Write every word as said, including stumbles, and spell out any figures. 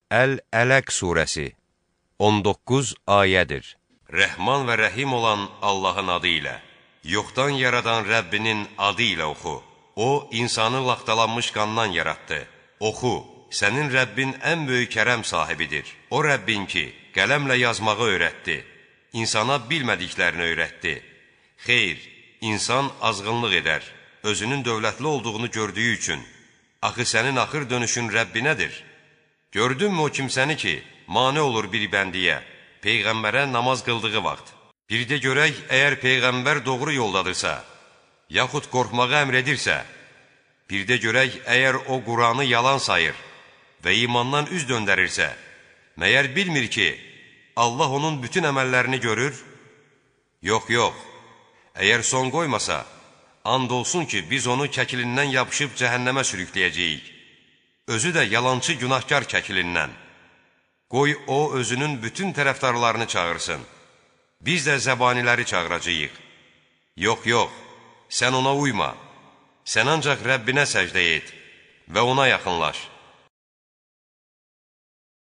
Əl-Ələq surəsi on doqquz ayədir. Rəhman və rəhim olan Allahın adı ilə, yoxdan yaradan Rəbbinin adı ilə oxu. O, insanı laxtalanmış qandan yaratdı. Oxu, sənin Rəbbin ən böyük kərəm sahibidir. O Rəbbin ki, qələmlə yazmağı öyrətdi, insana bilmədiklərini öyrətdi. Xeyr, insan azğınlıq edər, özünün dövlətli olduğunu gördüyü üçün. Axı sənin axır dönüşün Rəbbinədir. Gördünmü o kimsəni ki, mane olur bir bəndiyə, Peyğəmbərə namaz qıldığı vaxt. Bir də görək, əgər Peyğəmbər doğru yoldadırsa, yaxud qorxmağı əmr edirsə, bir də görək, əgər o Quranı yalan sayır və imandan üz döndərirsə, məyər bilmir ki, Allah onun bütün əməllərini görür? Yox, yox, əgər son qoymasa, and olsun ki, biz onu kəkilindən yapışıb cəhənnəmə sürükləyəcəyik. Özü də yalancı günahkar kəkilindən. Qoy o, özünün bütün tərəfdarlarını çağırsın. Biz də zəbaniləri çağıracağıq. Yox, yox, sən ona uyma. Sən ancaq Rəbbinə səcdə et və ona yaxınlaş.